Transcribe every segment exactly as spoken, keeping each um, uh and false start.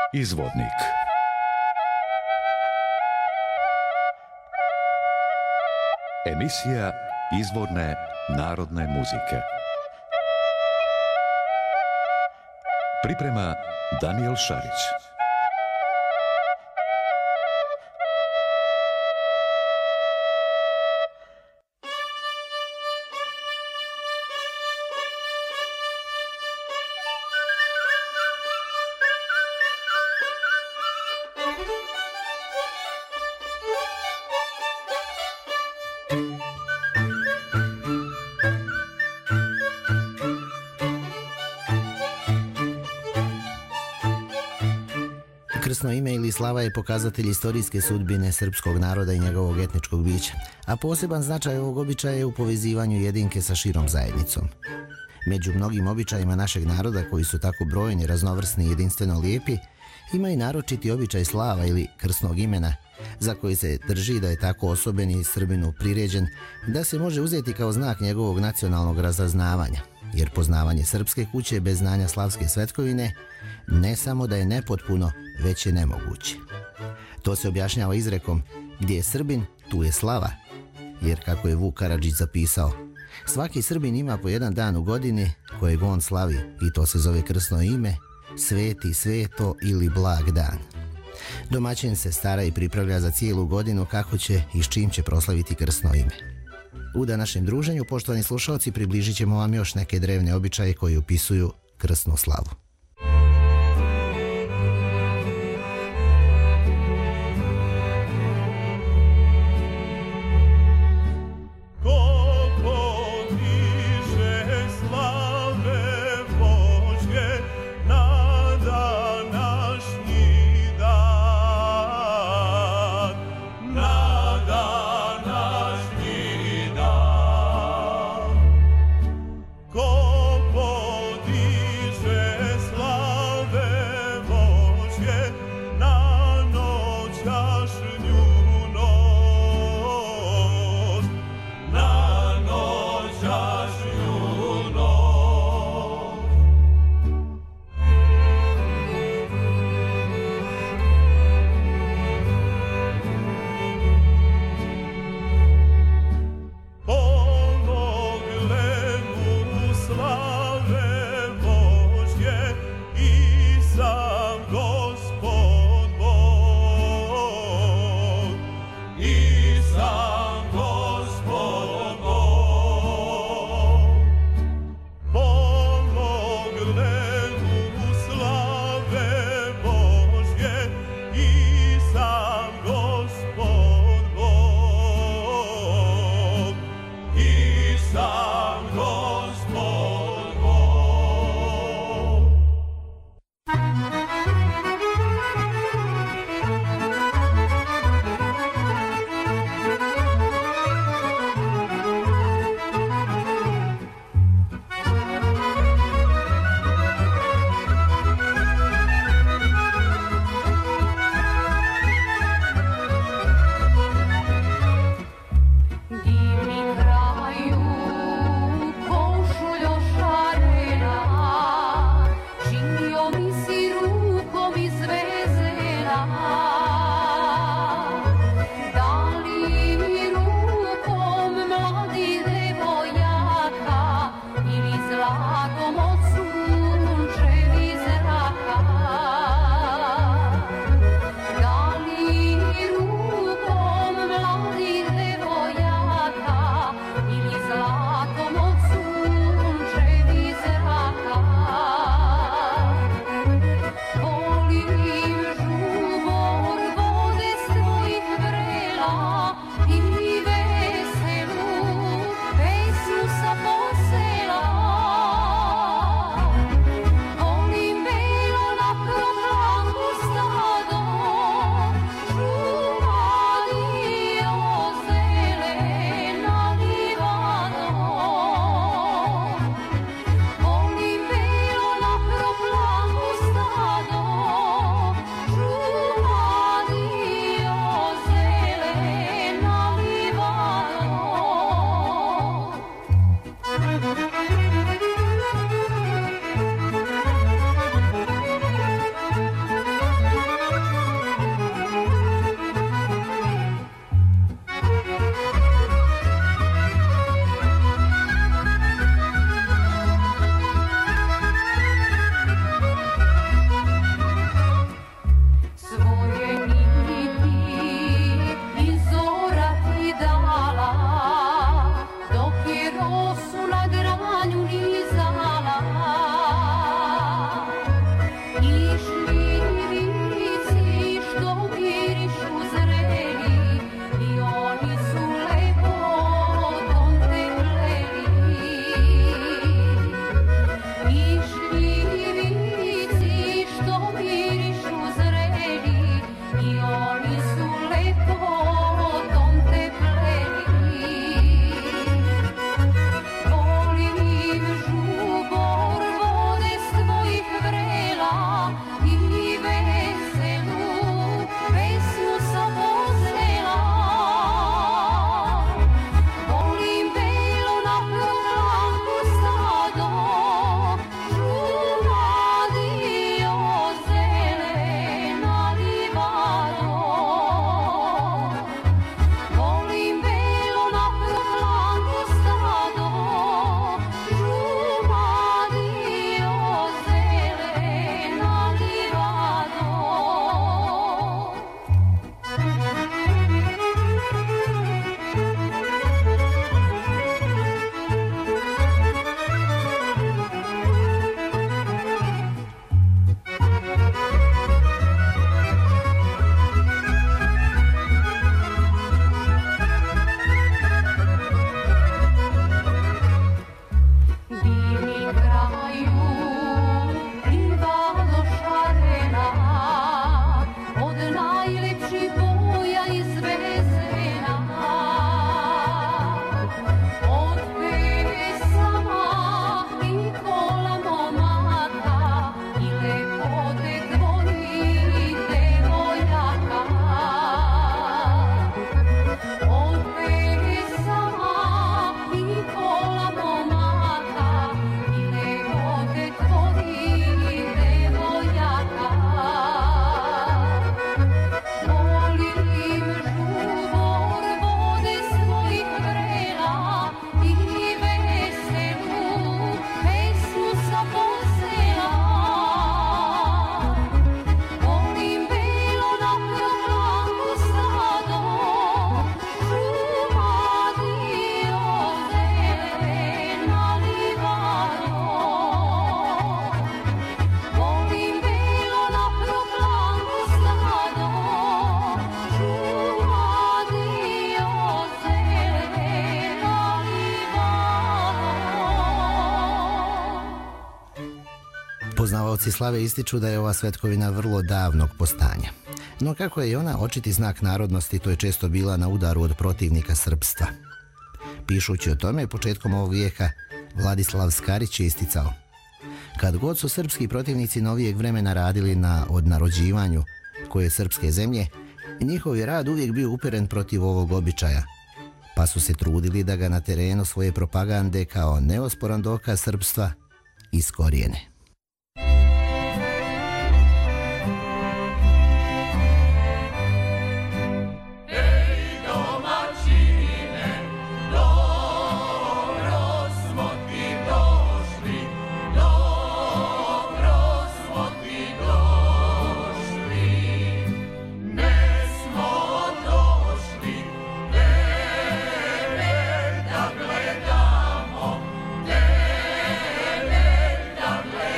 Izvodnik. Emisija izvorne narodne muzike. Priprema Danijel Šarić. Krsno ime ili slava je pokazatelj istorijske sudbine srpskog naroda i njegovog etničkog bića, a poseban značaj ovog običaja je u povezivanju jedinke sa širom zajednicom. Među mnogim običajima našeg naroda, koji su tako brojni, raznovrsni i jedinstveno lijepi, ima i naročiti običaj slava ili krsnog imena, za koji se drži da je tako osoben i Srbinu priređen da se može uzeti kao znak njegovog nacionalnog razaznavanja, jer poznavanje srpske kuće bez znanja slavske svetkovine ne samo da je nepotpuno, već je nemoguće. To se objašnjava izrekom: gdje je Srbin, tu je slava, jer kako je Vuk Karadžić zapisao, svaki Srbin ima po jedan dan u godini kojeg on slavi i to se zove krsno ime, sveti, sveto ili blag dan. Domaćin se stara i pripravlja za cijelu godinu kako će i s čim će proslaviti krsno ime. U današnjem druženju, poštovani slušalci, približit ćemo vam još neke drevne običaje koji upisuju krsnu slavu. Ko podiže Poznavaoci slave ističu da je ova svetkovina vrlo davnog postanja. No kako je i ona očiti znak narodnosti, to je često bila na udaru od protivnika srpstva. Pišući o tome, početkom ovog vijeka, Vladislav Skarić je isticao: kad god su srpski protivnici novijeg vremena radili na odnarođivanju koje srpske zemlje, njihov je rad uvijek bio uperen protiv ovog običaja, pa su se trudili da ga na terenu svoje propagande kao neosporan dokaz srpstva iskorijene. Gledamo,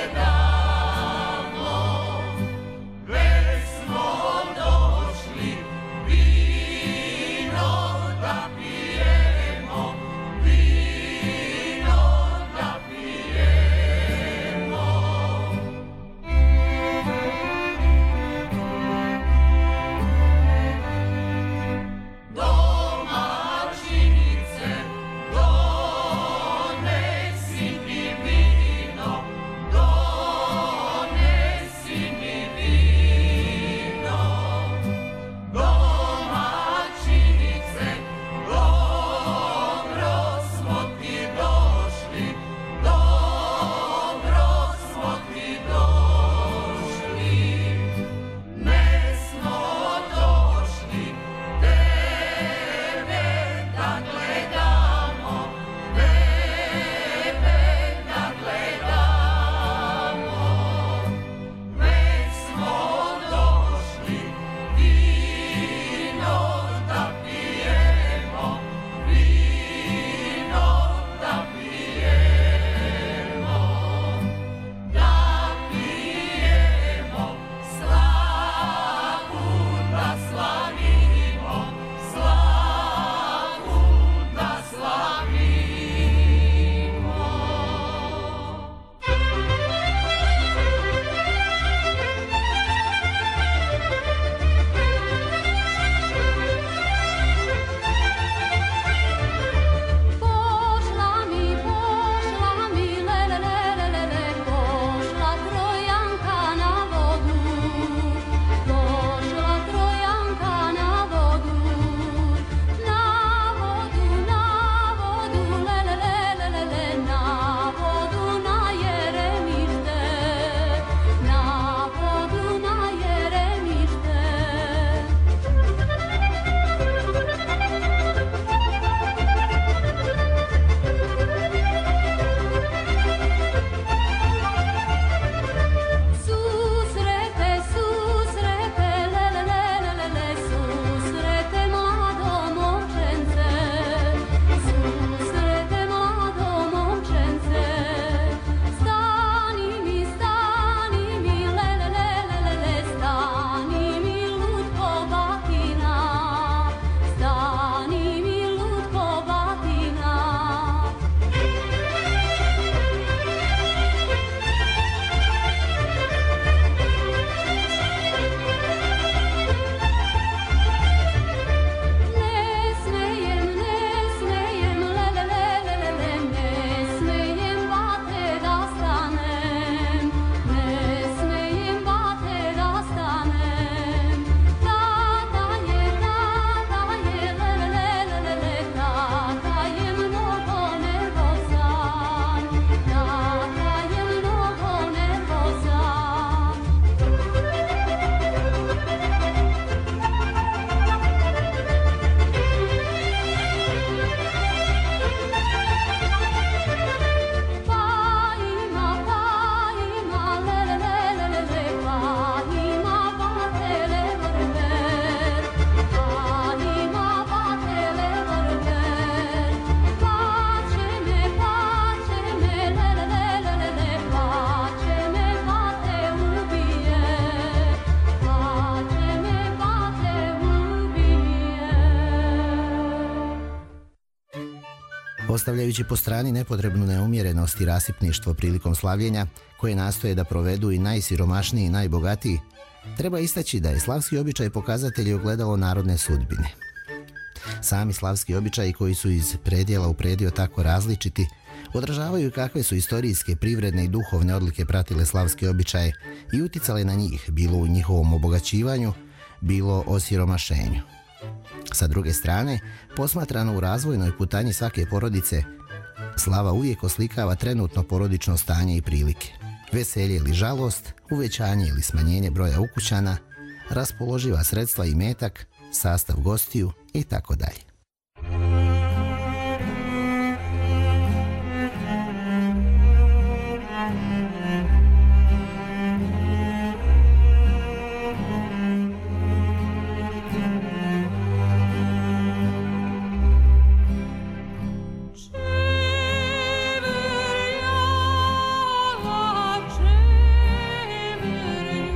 Ostavljajući po strani nepotrebnu neumjerenost i rasipništvo prilikom slavljenja, koje nastoje da provedu i najsiromašniji i najbogatiji, treba istaći da je slavski običaj pokazatelj i ogledalo narodne sudbine. Sami slavski običaji, koji su iz predjela u predio tako različiti, odražavaju kakve su istorijske, privredne i duhovne odlike pratile slavske običaje i uticale na njih, bilo u njihovom obogaćivanju, bilo osiromašenju. Sa druge strane, posmatrano u razvojnoj putanji svake porodice, slava uvijek oslikava trenutno porodično stanje i prilike. Veselje ili žalost, uvećanje ili smanjenje broja ukućana, raspoloživa sredstva i metak, sastav gostiju i tako dalje.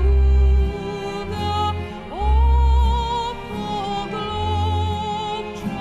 Thank you.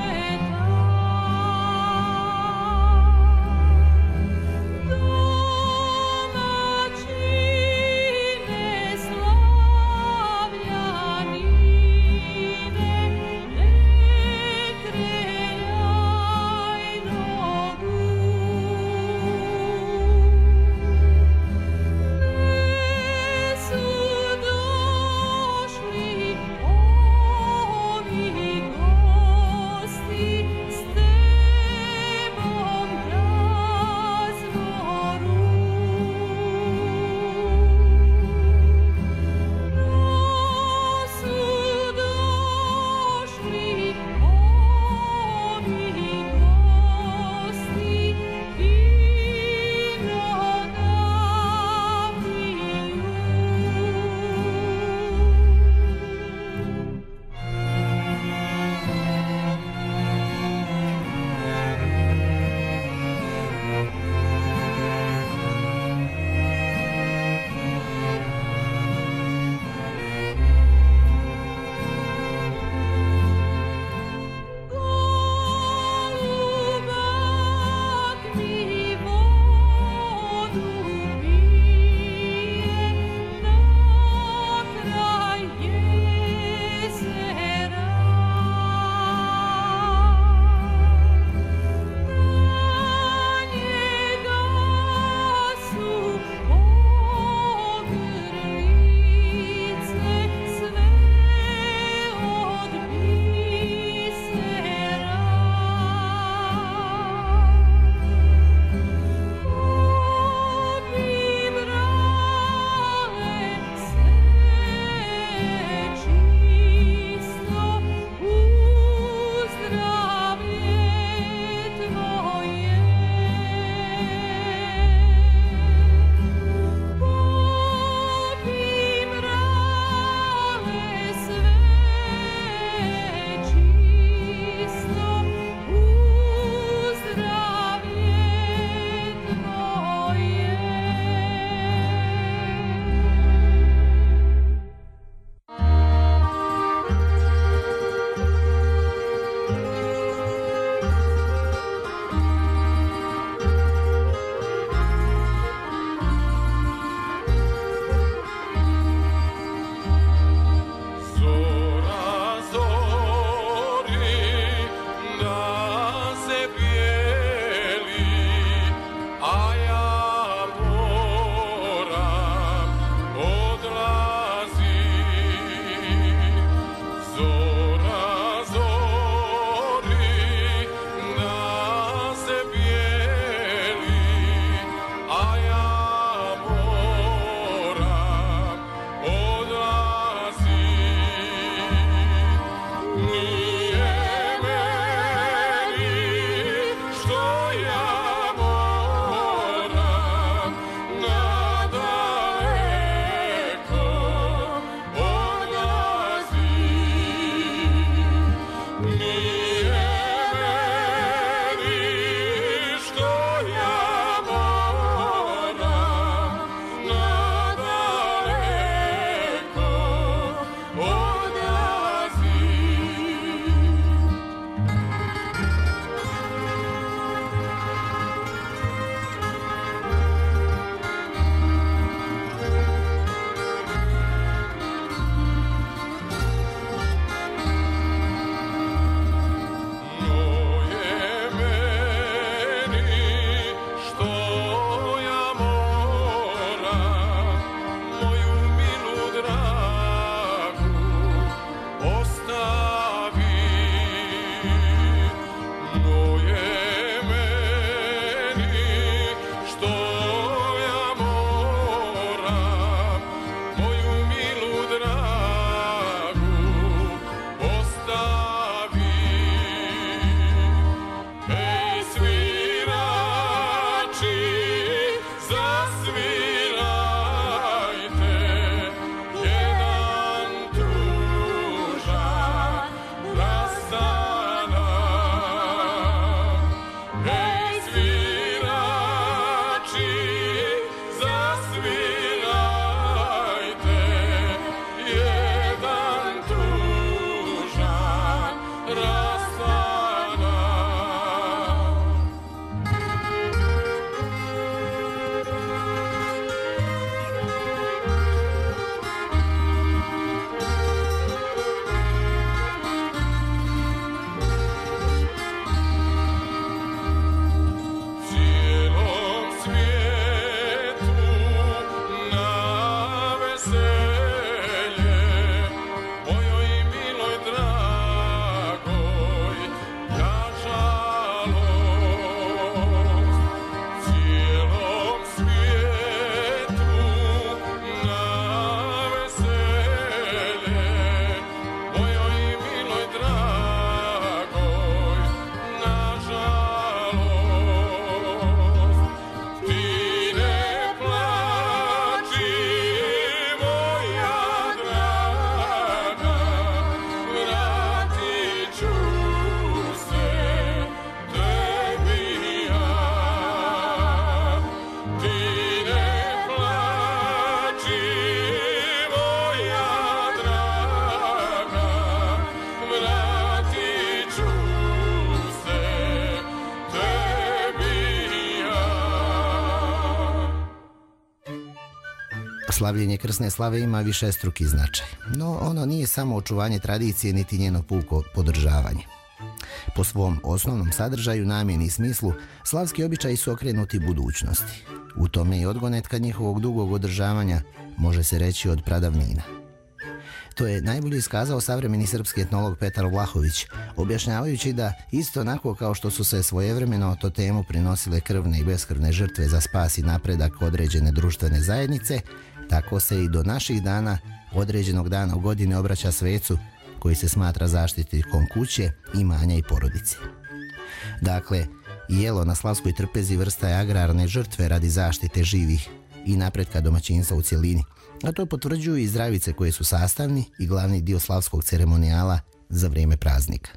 Slavljenje krsne slave ima višestruki značaj, no ono nije samo očuvanje tradicije niti njeno puko podržavanje. Po svom osnovnom sadržaju, namjeni i smislu, slavski običaji su okrenuti budućnosti. U tome i odgonetka njihovog dugog održavanja može se reći od pradavnina. To je najbolje iskazao savremeni srpski etnolog Petar Vlahović, objašnjavajući da isto onako kao što su se svojevremeno o to temu prinosile krvne i beskrvne žrtve za spas i napredak određene društvene zajednice, tako se i do naših dana, određenog dana u godine, obraća svecu koji se smatra zaštitnikom kuće, imanja i porodice. Dakle, jelo na slavskoj trpezi vrsta je agrarne žrtve radi zaštite živih i napretka domaćinstva u cjelini, a to potvrđuju i zdravice koje su sastavni i glavni dio slavskog ceremonijala za vrijeme praznika.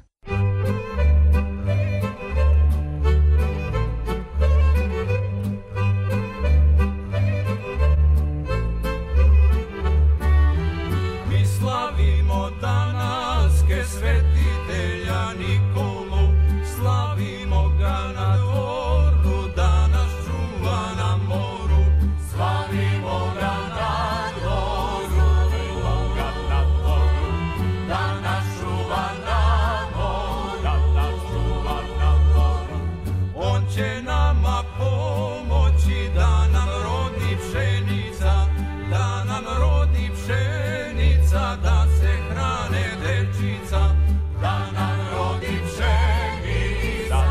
Mi slavimo danaske svetitelja Nikolu, slavimo ga na dvoru, danas čuva na moru. Slavimo ga na dvoru, slavimo ga na dvoru, danas čuva na moru, danas čuva na moru. On će nama pomoći da nam rodi pšenica, da nam rodi pšenica, da se hrane dečica, da nam rodi pšenica,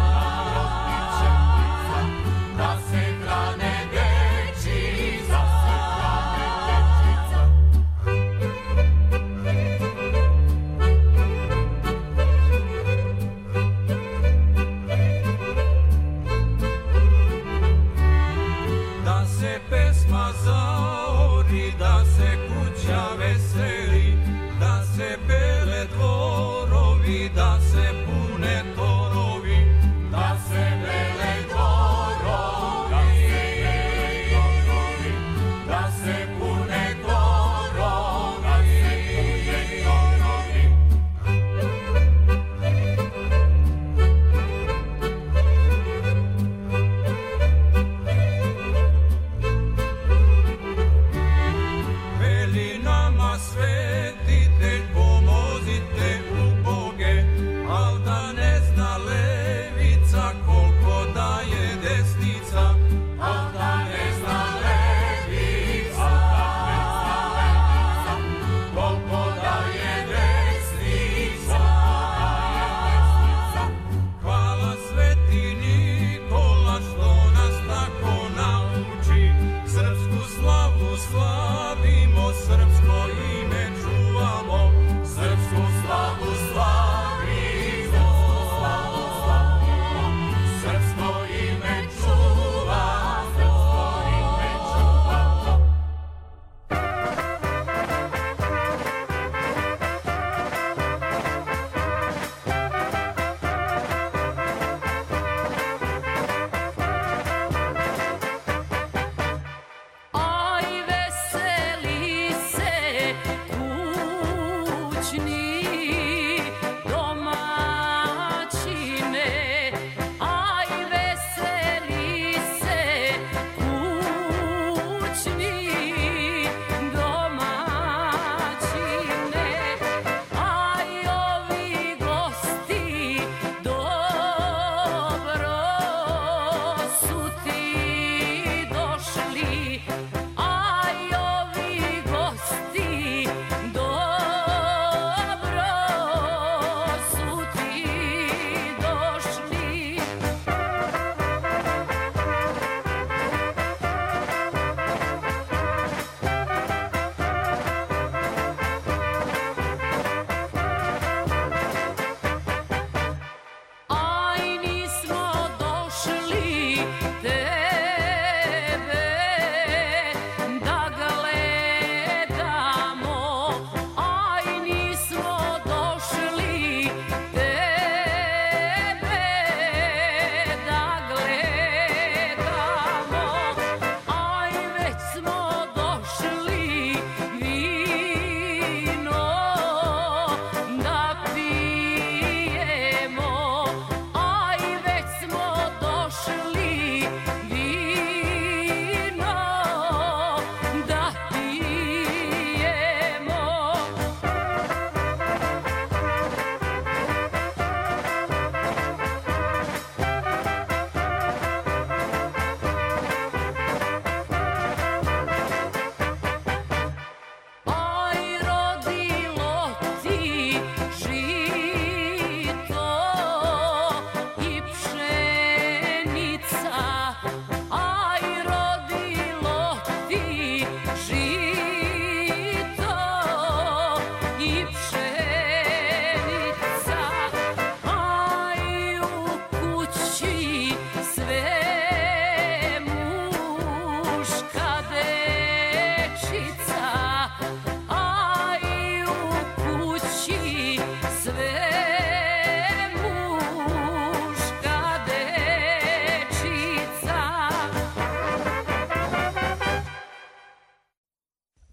da se hrane dečica, da se hrane dečica. Da se pesma zaori, da se kuća veseli, da se bele dvorovi, da se pune torovi, da se bele dvorovi, da se pune torovi, da se pune torovi. Veli nama svetitelj, pomozite uboge, al da ne zna levica koliko daje desnica, al da ne zna levica, koliko daje desnica. Hvala sveti Nikola što nas tako nauči, srpsku slavu slavimo, srpsko ime čuvamo, srpsku slavu slavimo, slavu slavimo, srpsko ime čuvamo, srpsko ime čuvamo. Aj veseli se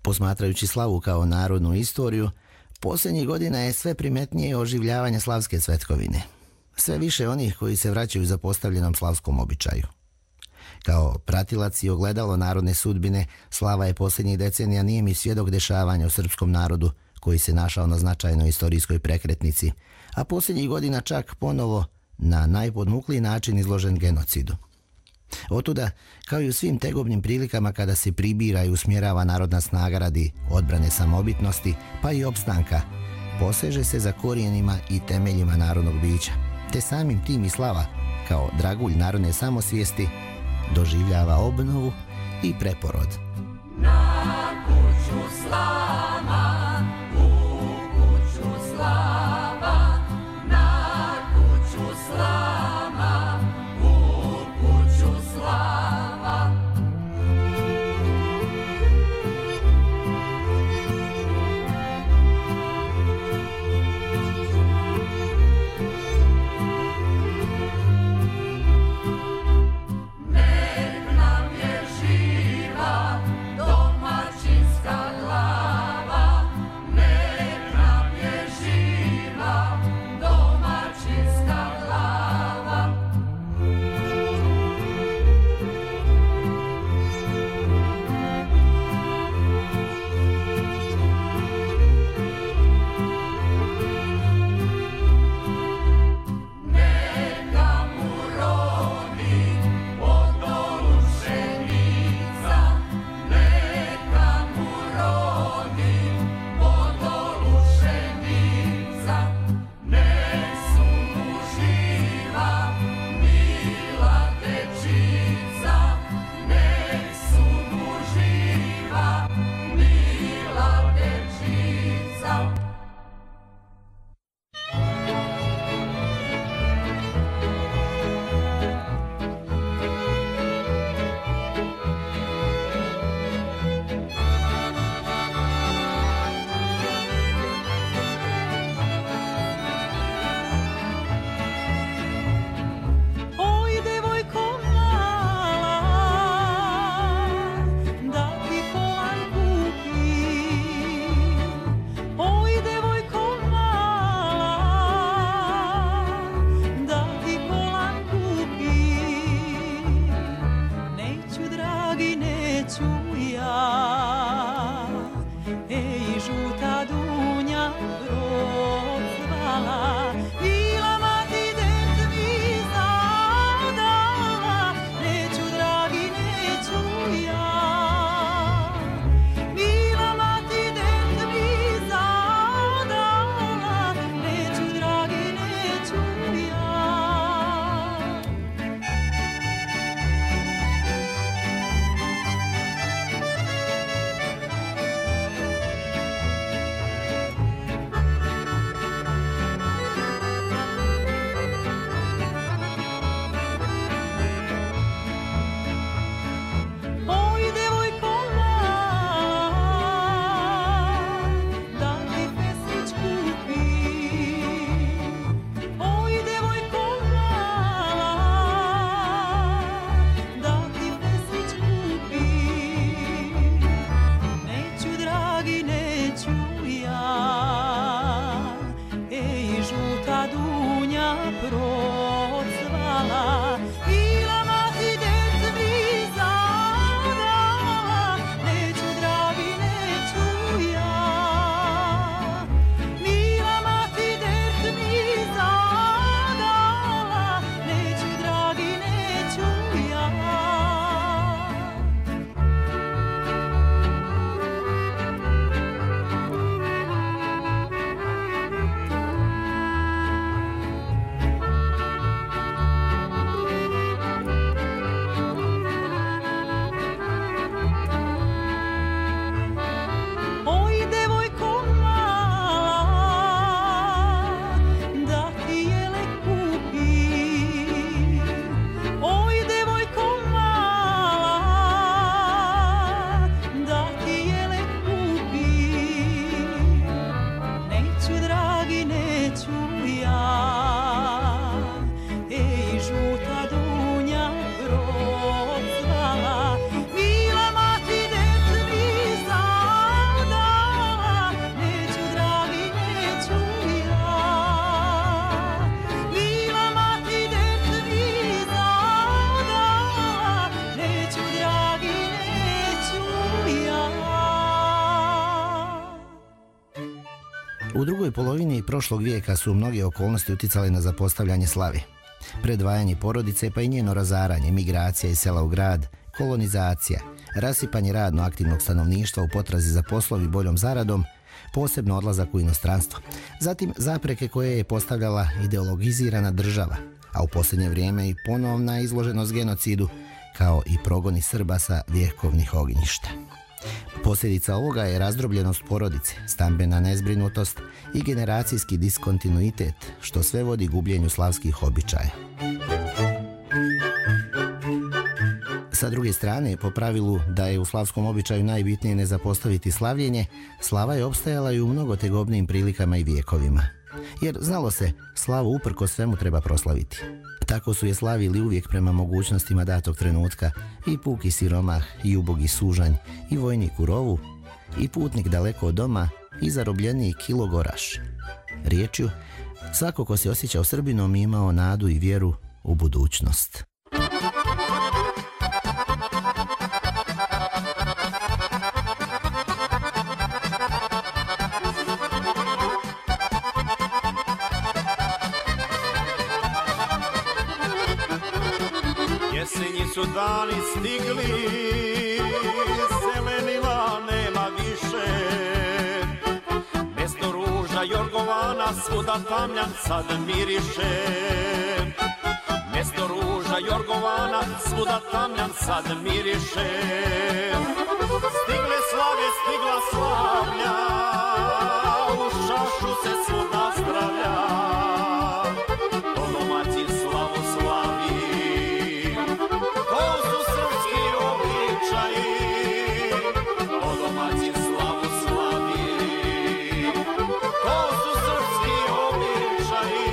Posmatrajući slavu kao narodnu istoriju, posljednjih godina je sve primetnije oživljavanje slavske cvetkovine. Sve više onih koji se vraćaju zapostavljenom slavskom običaju. Kao pratilac i ogledalo narodne sudbine, slava je posljednjih decenija nijemi svjedok dešavanja u srpskom narodu koji se našao na značajnoj istorijskoj prekretnici, a posljednjih godina čak ponovo na najpodmukliji način izložen genocidu. Otuda, kao i u svim tegobnim prilikama kada se pribira i usmjerava narodna snaga radi odbrane samobitnosti, pa i opstanka, poseže se za korijenima i temeljima narodnog bića, te samim tim i slava, kao dragulj narodne samosvijesti, doživljava obnovu i preporod. Na kuću slava, u kuću slava, na kuću slava, u kuću slava. Nek nam je živa U drugoj polovini prošlog vijeka su mnoge okolnosti uticale na zapostavljanje slave. Predvajanje porodice pa i njeno razaranje, migracija iz sela u grad, kolonizacija, rasipanje radno aktivnog stanovništva u potrazi za poslom i boljom zaradom, posebno odlazak u inostranstvo. Zatim zapreke koje je postavljala ideologizirana država, a u posljednje vrijeme i ponovna izloženost genocidu, kao i progoni Srba sa vjekovnih ognjišta. Posljedica ovoga je razdrobljenost porodice, stambena nezbrinutost i generacijski diskontinuitet, što sve vodi gubljenju slavskih običaja. Sa druge strane, po pravilu da je u slavskom običaju najbitnije ne zapostaviti slavljenje, slava je opstajala i u mnogo tegobnijim prilikama i vijekovima. Jer znalo se, slavu uprko svemu treba proslaviti. Tako su je slavili uvijek prema mogućnostima datog trenutka i puki siromah, i ubogi sužanj, i vojnik u rovu, i putnik daleko od doma, i zarobljeniji kilogoraš. Riječju, svako ko se osjećao Srbinom imao nadu i vjeru u budućnost. Jesenji su dani stigli, zelenila nema više. Mjesto ruža jorgovana svuda tamljan sad miriše. Mjesto ruža jorgovana svuda tamljan sad miriše. Stigle slave, stigla slavlja, u šašu se svuda zdravlja. To domaći slavu slavi. To su srpski običaji, o domaćin slavu slavi. To su srpski običaji.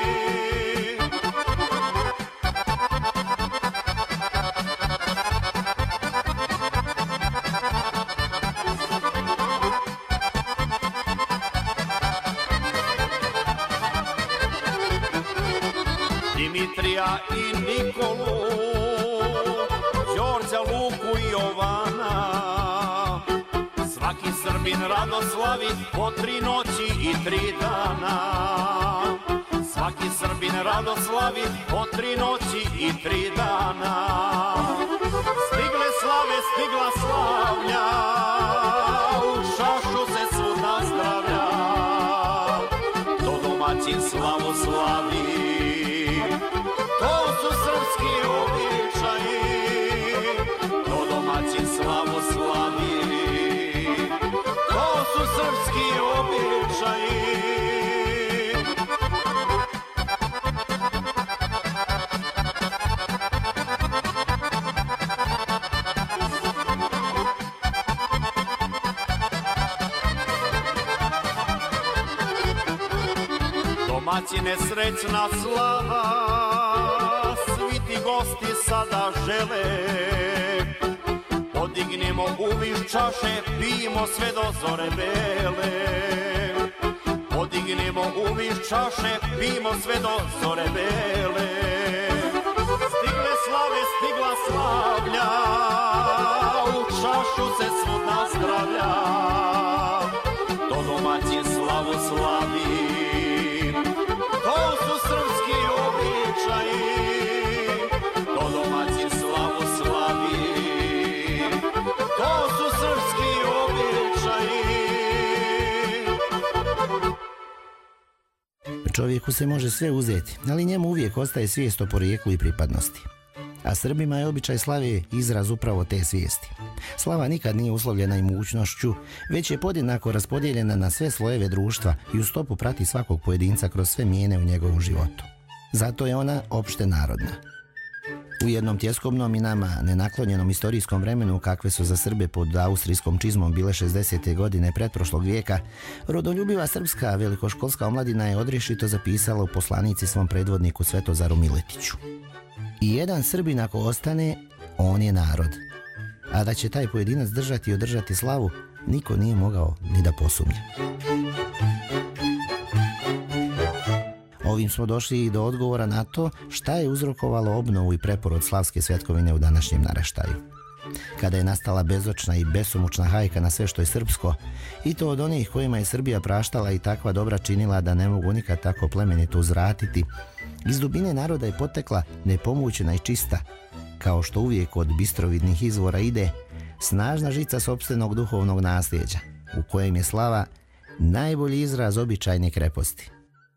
Dimitrija i Nikolu, Đorđa, Luku i Jovana. Svaki Srbin rado slavi po tri noći i tri dana. Svaki Srbin rado slavi po tri noći i tri dana. Stigle slave, stigla slavlja, u šašu se svuda zdravlja. To domaćin slavu slavi. To su srpski običaji, to domaćin slavu slavi. To su srpski običaji. Domaćine srećna slava, svi ti gosti sada žele. Podignemo uviš čaše, pijemo sve do zore bele. Podignemo uviš čaše, pijemo sve do zore bele. Stigle slave, stigla slavlja, u čašu se svuda zdravlja. To domaćin slavu slavi. To su srpski običaji, to domaćin slavu slavi. To su srpski običaji. Čovjeku se može sve uzeti, ali njemu uvijek ostaje svijest o porijeklu i pripadnosti. A Srbima je običaj slave izraz upravo te svijesti. Slava nikad nije uslovljena imućnošću, već je podjednako raspodijeljena na sve slojeve društva i u stopu prati svakog pojedinca kroz sve mijene u njegovom životu. Zato je ona opšte narodna. U jednom tjeskobnom i nama nenaklonjenom istorijskom vremenu, kakve su za Srbe pod austrijskom čizmom bile šezdesete godine pretprošlog vijeka, rodoljubiva srpska velikoškolska omladina je odrješito zapisala u poslanici svom predvodniku Svetozaru Miletiću: i jedan Srbin ako ostane, on je narod. A da će taj pojedinac držati i održati slavu, niko nije mogao ni da posumnja. Ovim smo došli i do odgovora na to šta je uzrokovalo obnovu i preporod slavske svetkovine u današnjem naraštaju. kada je nastala bezočna i besomučna hajka na sve što je srpsko, i to od onih kojima je Srbija praštala i takva dobra činila da ne mogu nikad tako plemenito uzvratiti, iz dubine naroda je potekla nepomućena i čista, kao što uvijek od bistrovidnih izvora ide, snažna žica sopstvenog duhovnog nasljeđa, u kojem je slava najbolji izraz običajne kreposti.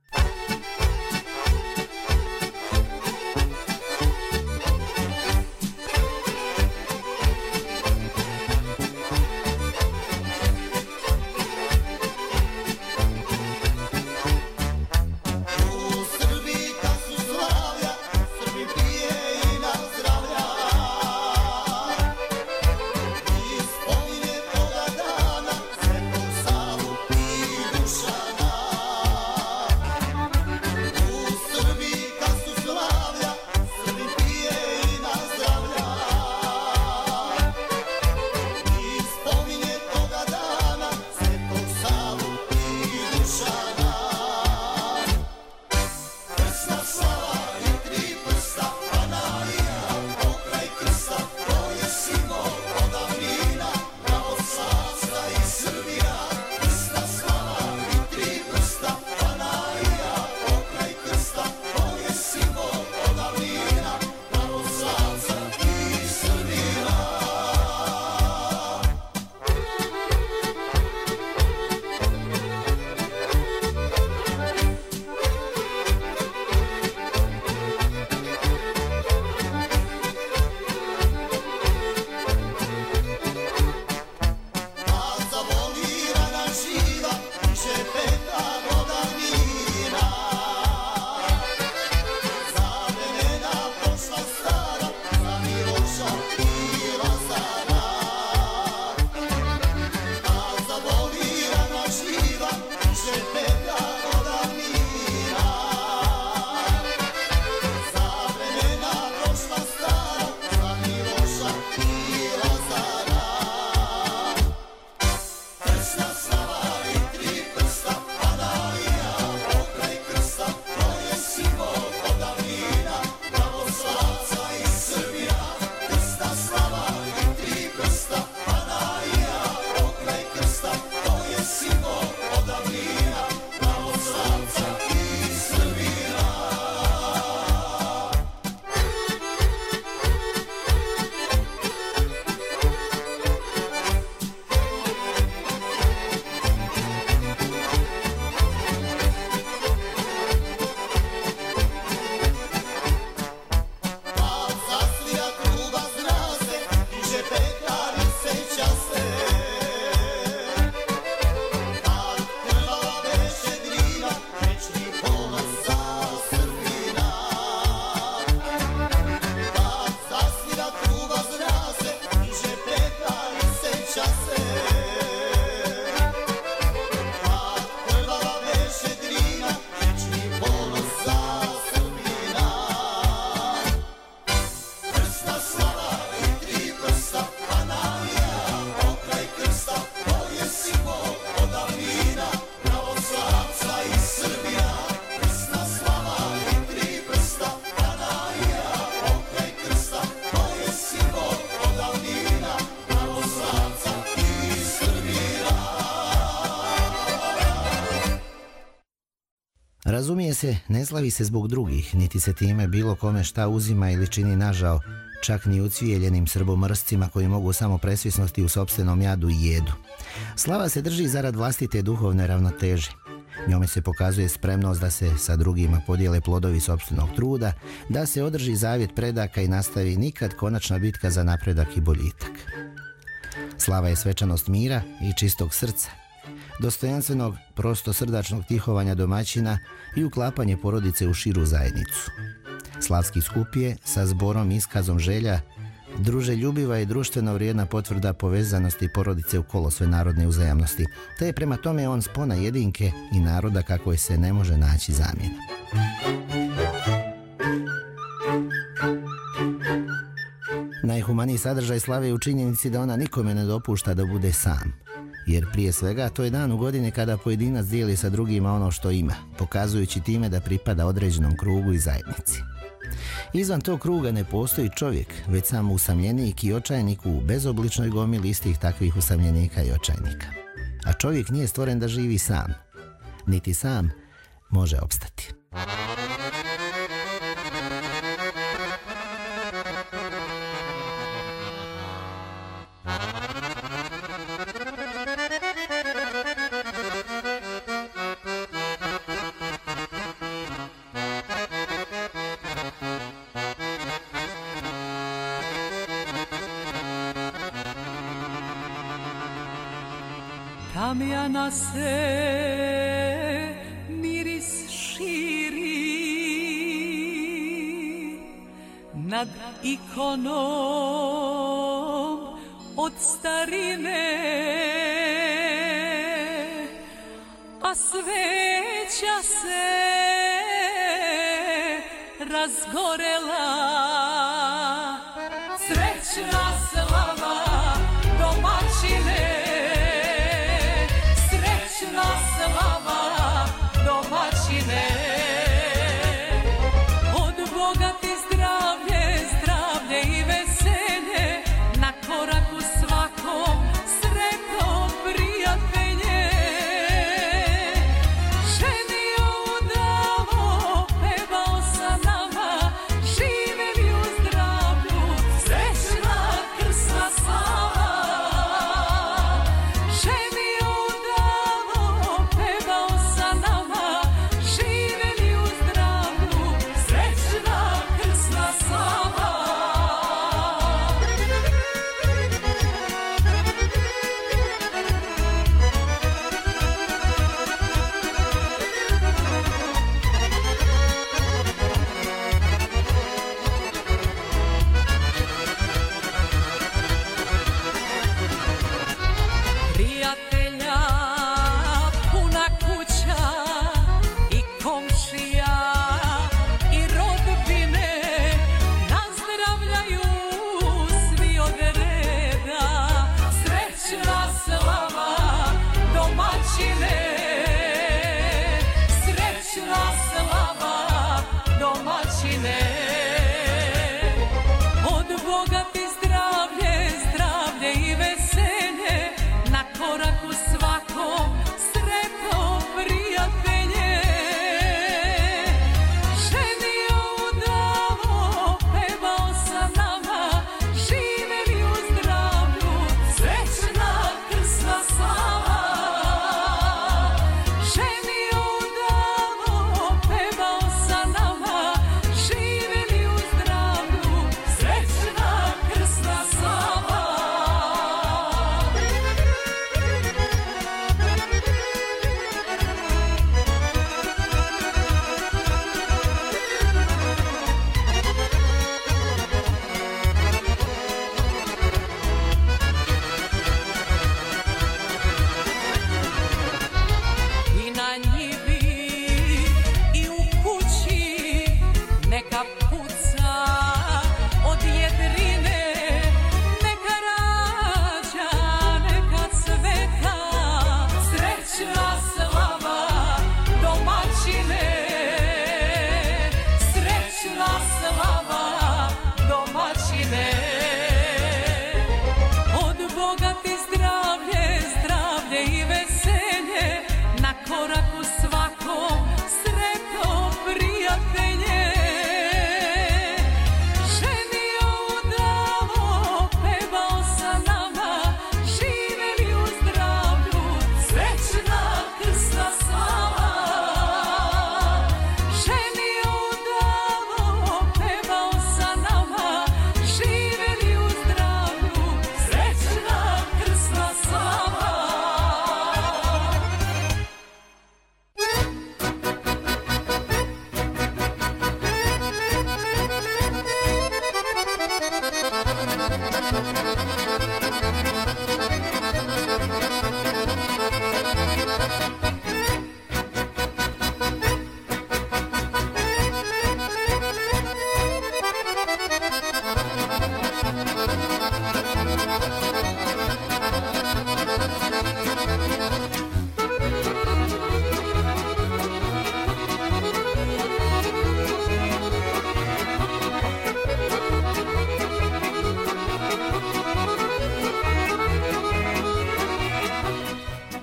Razumije se, ne slavi se zbog drugih, niti se time bilo kome šta uzima ili čini nažao, čak ni ucvijeljenim srbomrscima koji mogu samo presvisnosti u sopstvenom jadu i jedu. Slava se drži zarad vlastite duhovne ravnoteže. Njome se pokazuje spremnost da se sa drugima podijele plodovi sopstvenog truda, da se održi zavjet predaka i nastavi nikad konačna bitka za napredak i boljitak. Slava je svečanost mira i čistog srca, dostojanstvenog, prostosrdačnog tihovanja domaćina i uklapanje porodice u širu zajednicu. Slavski skup je sa zborom i iskazom želja druželjubiva i društveno vrijedna potvrda povezanosti porodice u kolosve narodne uzajamnosti, te je prema tome on spona jedinke i naroda kakvoj se ne može naći zamjena. Najhumaniji sadržaj slave je u činjenici da ona nikome ne dopušta da bude sam, jer prije svega to je dan u godini kada pojedinac dijeli sa drugima ono što ima, pokazujući time da pripada određenom krugu i zajednici. Izvan tog kruga ne postoji čovjek, već samo usamljenik i očajnik u bezobličnoj gomili istih takvih usamljenika i očajnika. A čovjek nije stvoren da živi sam, niti sam može opstati. Tamjana se miris širi nad ikonom od starine, a sveća se razgorela. Srećna slava domaćine, slava domaćine, od Boga ti zdravlje, zdravlje i veselje, na koraku svakom sretno prijatelje. Ženio udavo, pevao sa nama, živeli u zdravlju, srećna krsna slava.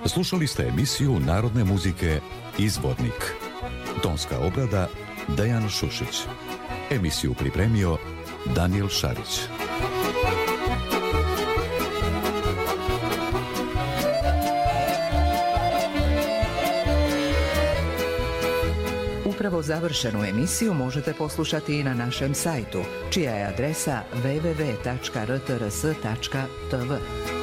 Slušali ste emisiju narodne muzike Izvornik. Tonska obrada Dejan Šušić. Emisiju pripremio Daniel Šarić. Upravo završenu emisiju možete poslušati i na našem sajtu, čija je adresa w w w tačka r t r s tačka t v.